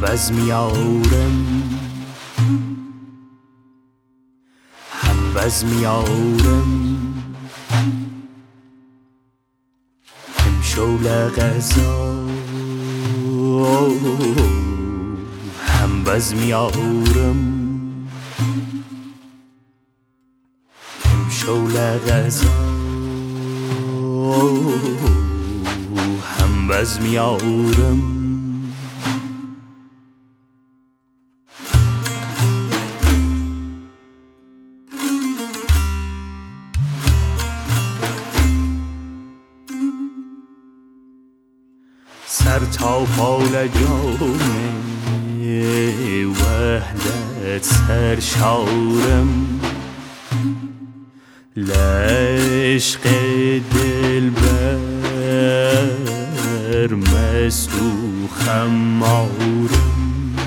بز میارم هم بز میارم شول غذا هم بز میارم شول غذا هم بز میارم سر تا پال جام وحدت سرشارم لعشق دلبر مست و خمارم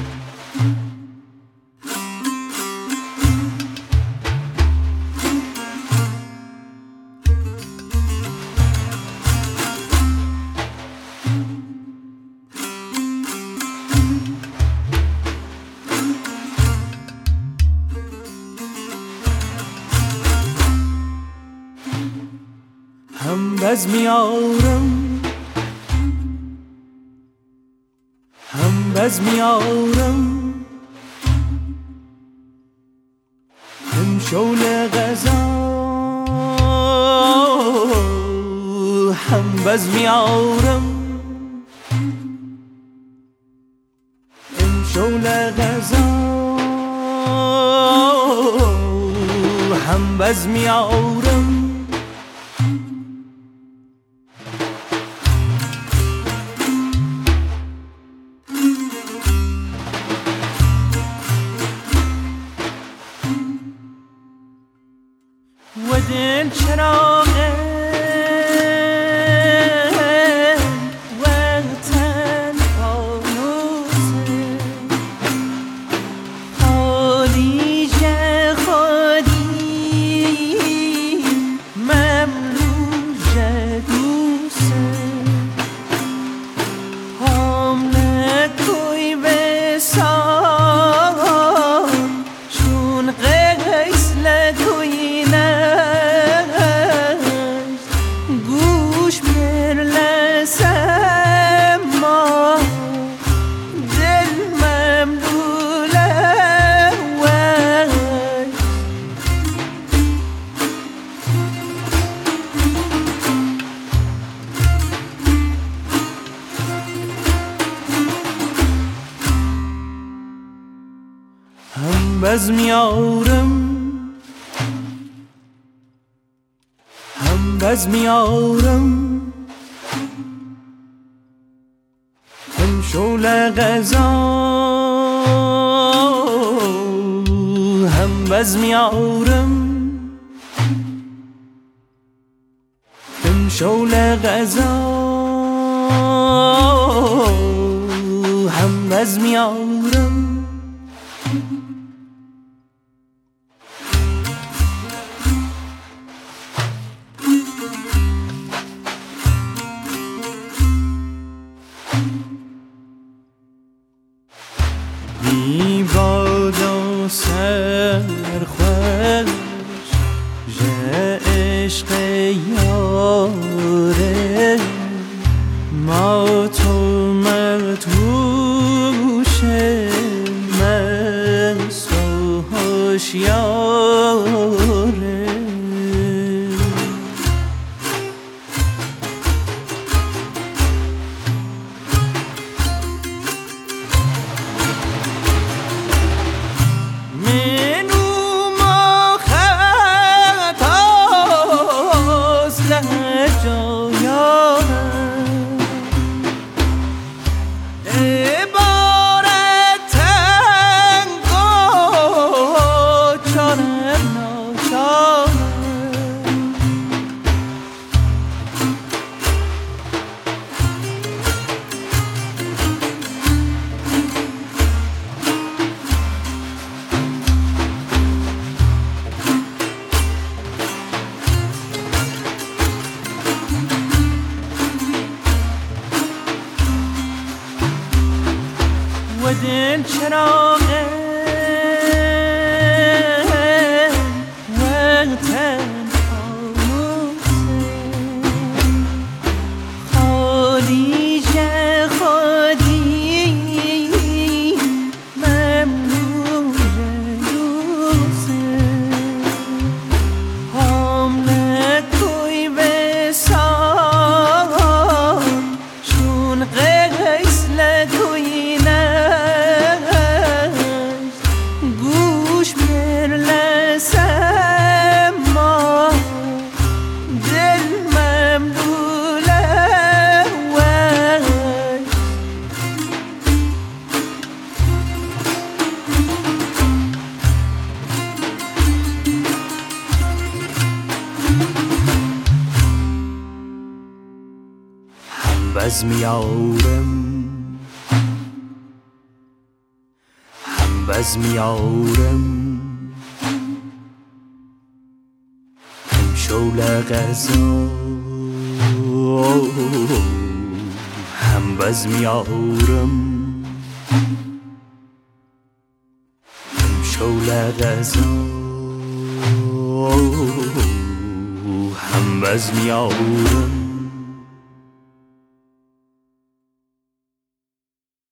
هم بز میارم هم بز میارم هم شول غذا هم بز میارم هم شول غذا هم بز میارم و دل چراغه وقتن فانوسه خالی جه خالی مملو جه دوسه هم نکوی بسان چون قیس لکوی هم بز میارم هم بز میارم هم شول غذا هم بز میارم هم شول غذا هم بز میارم بی باد و سرخوش ژه عشق یاره ما تو مرتوش مست و هوشیاره دل چراغه وقتن خاموشه خالی جه خودی ممنون دوسته هم نکوی بسان شون قیس لکوی نشت گوش پر لسم ما دل مملوله وی هم بزمیارم هم بزمیارم هم شوله غذا هم بزمیارم هم شوله غذا هم بزمیارم